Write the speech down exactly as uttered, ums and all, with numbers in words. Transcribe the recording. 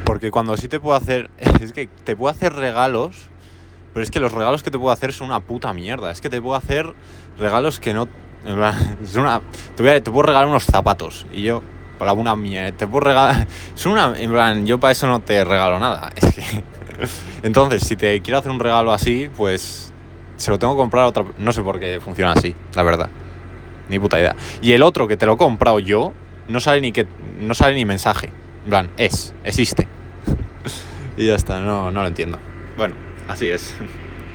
Porque cuando sí te puedo hacer... Es que te puedo hacer regalos, pero es que los regalos que te puedo hacer son una puta mierda. Es que te puedo hacer regalos que no... En plan, es una... Te, voy a, te puedo regalar unos zapatos. Y yo, para una mierda... Te puedo regalar... Es una... En plan, yo para eso no te regalo nada. Es que... Entonces, si te quiero hacer un regalo así, pues... Se lo tengo que comprar a otra... No sé por qué funciona así, la verdad. Ni puta idea. Y el otro que te lo he comprado yo, no sale ni que... No sale ni mensaje. En plan, es, existe. Y ya está, no, no lo entiendo. Bueno, así es.